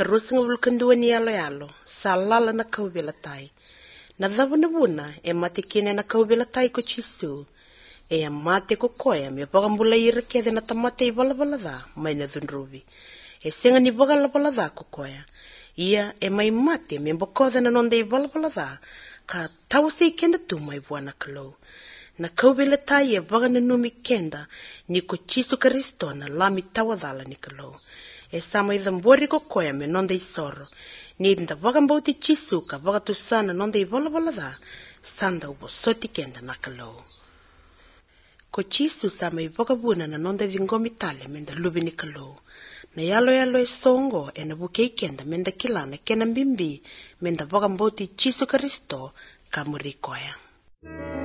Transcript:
karusinga vulkandua ni yalo salala na kaubila tai. Na dhavunavuna e matikine na kaubila tai ko chisu. E mate ko koya me pagambula irakede na tamate ivalavaladha mai na dhunruvi. E senga ni vagalavaladha ko koya. Ia e mai mate me bokoda na nonde ivalavaladha ka tawasi kenda tu mai buana kalau. Na kaubila tai e vagana numi kenda ni ko chisu Kristo na lami tawadhala ni kalau. E sama idhambori ko koya me nonde isoro. Ni nda vagambauti chisu ka vagatusana nonde ivalavaladha sanda ubo soti kenda na kalau. Ko chisu sama ivagabuna na nonde vingomi tale menda lubini kalau. Na yalo e songo e na buke ikenda menda kilana kena mbimbi menda vagambauti chisu Kristo kamuri koya.